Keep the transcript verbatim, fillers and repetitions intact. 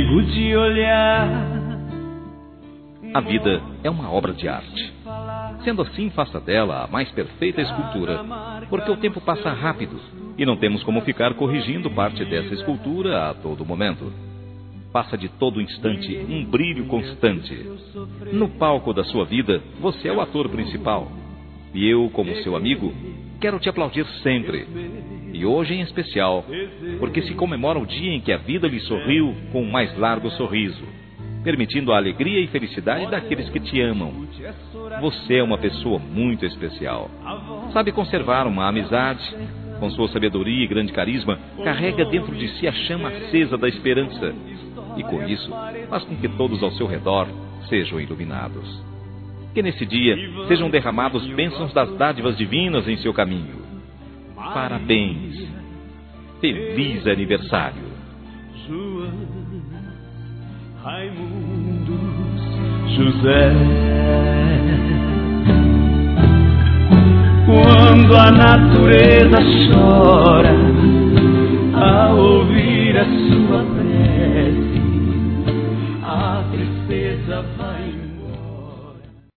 erro de olhar. A vida é uma obra de arte. Sendo assim, faça dela a mais perfeita escultura, porque o tempo passa rápido e não temos como ficar corrigindo parte dessa escultura a todo momento. Passa de todo instante um brilho constante. No palco da sua vida, você é o ator principal. E eu, como seu amigo, quero te aplaudir sempre. E hoje em especial, porque se comemora o dia em que a vida lhe sorriu com um mais largo sorriso, permitindo a alegria e felicidade daqueles que te amam. Você é uma pessoa muito especial. Sabe conservar uma amizade. Com sua sabedoria e grande carisma, carrega dentro de si a chama acesa da esperança. E com isso, faz com que todos ao seu redor sejam iluminados. Que nesse dia sejam derramados bênçãos das dádivas divinas em seu caminho. Parabéns. Feliz aniversário. Raimundos, José. Quando a natureza chora